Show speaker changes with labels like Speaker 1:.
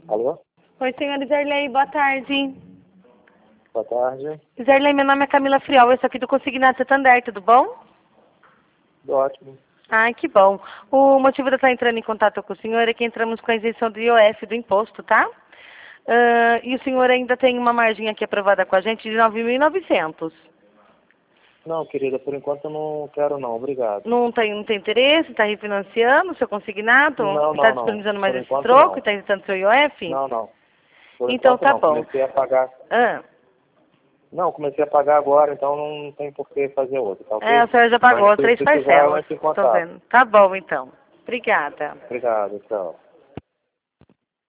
Speaker 1: Alô?
Speaker 2: Oi, senhora Zerlei, boa tarde.
Speaker 1: Boa tarde.
Speaker 2: Zerlei, meu nome é Camila Friol, eu sou aqui do Consignado Santander, tudo bom?
Speaker 1: Tudo ótimo.
Speaker 2: Ai, que bom. O motivo de eu estar entrando em contato com o senhor é que entramos com a isenção do IOF, do imposto, tá? E o senhor ainda tem uma margem aqui aprovada com a gente de 9.900.
Speaker 1: Não, querida, por enquanto eu não quero não, obrigado.
Speaker 2: Não tem interesse? Está refinanciando o seu consignado?
Speaker 1: Não,
Speaker 2: Está
Speaker 1: não, não.
Speaker 2: disponibilizando mais
Speaker 1: Por
Speaker 2: esse
Speaker 1: enquanto
Speaker 2: troco?
Speaker 1: não.
Speaker 2: Está isentando seu IOF?
Speaker 1: Não, não. Por
Speaker 2: Então
Speaker 1: enquanto
Speaker 2: tá
Speaker 1: não.
Speaker 2: bom.
Speaker 1: Comecei a pagar.
Speaker 2: Ah,
Speaker 1: Não, comecei a pagar agora, então não tem por que fazer outro, tá ok?
Speaker 2: a senhora já
Speaker 1: Mas
Speaker 2: pagou
Speaker 1: se
Speaker 2: 3
Speaker 1: precisar, eu
Speaker 2: parcelas.
Speaker 1: entro em
Speaker 2: Tô
Speaker 1: contato.
Speaker 2: vendo. Tá bom, então. Obrigada.
Speaker 1: Obrigado, tchau.